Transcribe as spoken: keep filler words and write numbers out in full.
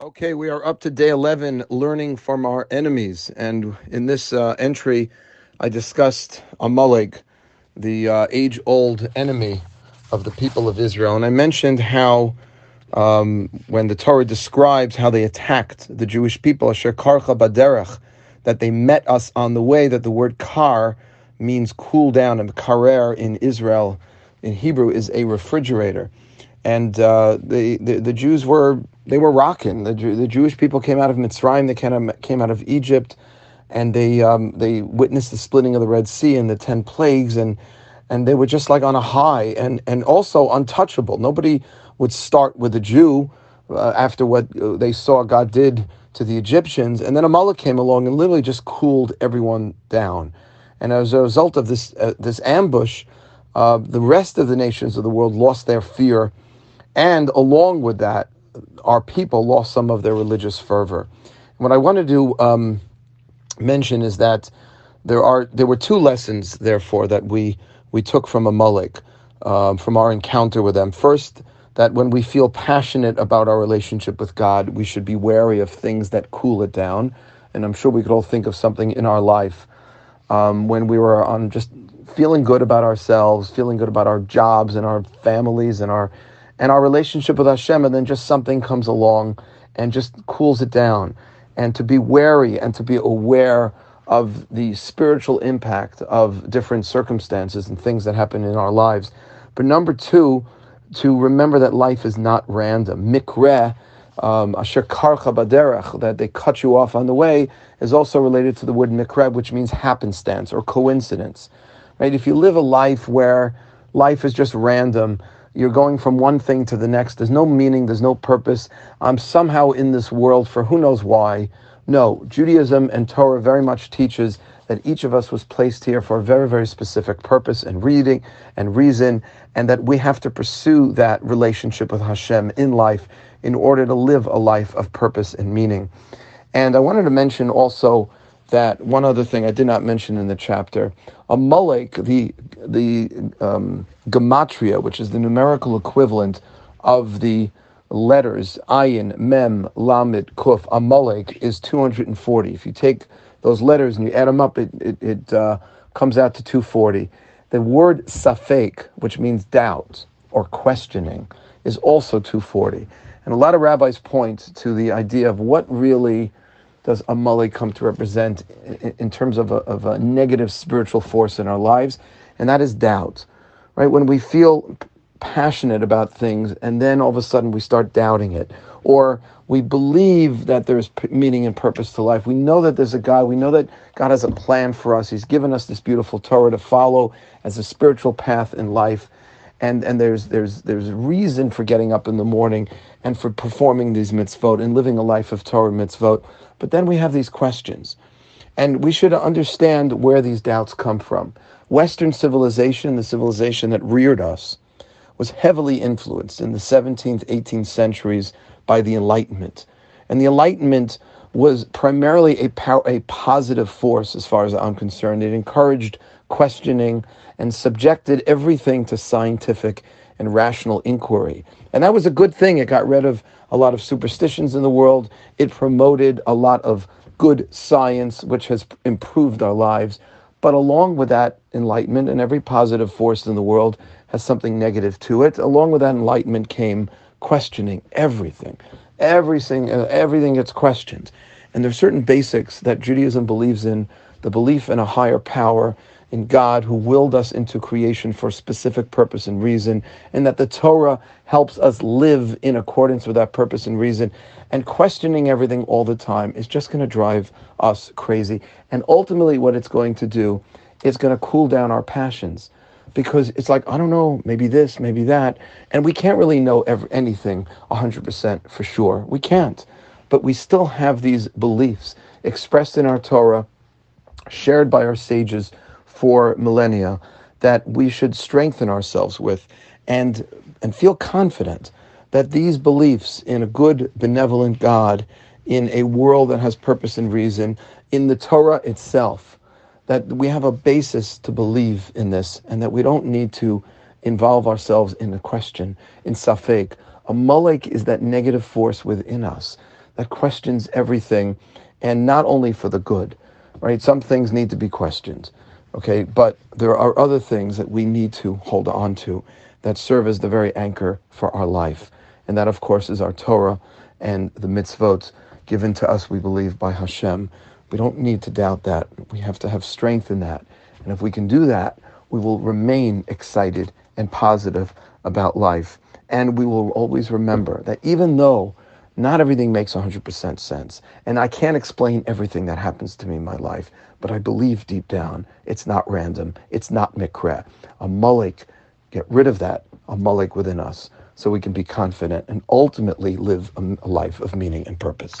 Okay, we are up to day eleven, learning from our enemies. And in this uh, entry, I discussed Amalek, the uh, age-old enemy of the people of Israel. And I mentioned how um, when the Torah describes how they attacked the Jewish people, Asher karcha baderech, that they met us on the way, that the word kar means cool down, and karer in Israel, in Hebrew, is a refrigerator. And uh, the, the the Jews were they were rocking. The the Jewish people came out of Mitzrayim. They came out, came out of Egypt, and they um, they witnessed the splitting of the Red Sea and the ten plagues, and and they were just like on a high, and and also untouchable. Nobody would start with a Jew uh, after what uh, they saw God did to the Egyptians, and then Amalek came along and literally just cooled everyone down. And as a result of this uh, this ambush, uh, the rest of the nations of the world lost their fear. And along with that, our people lost some of their religious fervor. What I want to um, mention is that there are there were two lessons, therefore, that we we took from Amalek, um, from our encounter with them. First, that when we feel passionate about our relationship with God, we should be wary of things that cool it down. And I'm sure we could all think of something in our life um, when we were on just feeling good about ourselves, feeling good about our jobs and our families and our and our relationship with Hashem, and then just something comes along and just cools it down. And to be wary and to be aware of the spiritual impact of different circumstances and things that happen in our lives. But number two, to remember that life is not random. Mikreh, um, asher karcha baderech, that they cut you off on the way, is also related to the word mikreh, which means happenstance or coincidence. Right? If you live a life where life is just random, you're going from one thing to the next. There's no meaning. There's no purpose. I'm somehow in this world for who knows why. No, Judaism and Torah very much teaches that each of us was placed here for a very, very specific purpose and reading and reason, and that we have to pursue that relationship with Hashem in life in order to live a life of purpose and meaning. And I wanted to mention also that one other thing I did not mention in the chapter. Amalek, the the um, gematria, which is the numerical equivalent of the letters Ayin, Mem, Lamed, Kuf, Amalek, is two hundred forty. If you take those letters and you add them up, it it, it uh, comes out to two hundred forty. The word Safek, which means doubt or questioning, is also two hundred forty. And a lot of rabbis point to the idea of what really does Amalek come to represent in, in terms of a, of a negative spiritual force in our lives, and that is doubt, right? When we feel passionate about things and then all of a sudden we start doubting it, or we believe that there's p- meaning and purpose to life. We know that there's a God. We know that God has a plan for us. He's given us this beautiful Torah to follow as a spiritual path in life. And and there's there's there's reason for getting up in the morning and for performing these mitzvot and living a life of Torah mitzvot. But then we have these questions. And we should understand where these doubts come from. Western civilization, the civilization that reared us, was heavily influenced in the seventeenth, eighteenth centuries by the Enlightenment. And the Enlightenment was primarily a, pow- a positive force as far as I'm concerned. It encouraged questioning and subjected everything to scientific and rational inquiry. And that was a good thing. It got rid of a lot of superstitions in the world. It promoted a lot of good science, which has improved our lives. But along with that enlightenment, and every positive force in the world has something negative to it, along with that enlightenment came questioning everything. Everything, uh, everything gets questioned. And there are certain basics that Judaism believes in, the belief in a higher power, in God who willed us into creation for a specific purpose and reason, and that the Torah helps us live in accordance with that purpose and reason. And questioning everything all the time is just going to drive us crazy. And ultimately what it's going to do is going to cool down our passions. Because it's like, I don't know, maybe this, maybe that. And we can't really know ever, anything one hundred percent for sure. We can't. But we still have these beliefs expressed in our Torah, shared by our sages for millennia, that we should strengthen ourselves with and and feel confident that these beliefs in a good, benevolent God, in a world that has purpose and reason, in the Torah itself, that we have a basis to believe in this, and that we don't need to involve ourselves in a question, in safek. Amalek is that negative force within us that questions everything, and not only for the good, right? Some things need to be questioned, okay? But there are other things that we need to hold on to that serve as the very anchor for our life. And that, of course, is our Torah and the mitzvot given to us, we believe, by Hashem. We don't need to doubt that. We have to have strength in that. And if we can do that, we will remain excited and positive about life. And we will always remember that even though not everything makes one hundred percent sense, and I can't explain everything that happens to me in my life, but I believe deep down it's not random, it's not mikra. A malik, get rid of that, a malik within us, so we can be confident and ultimately live a life of meaning and purpose.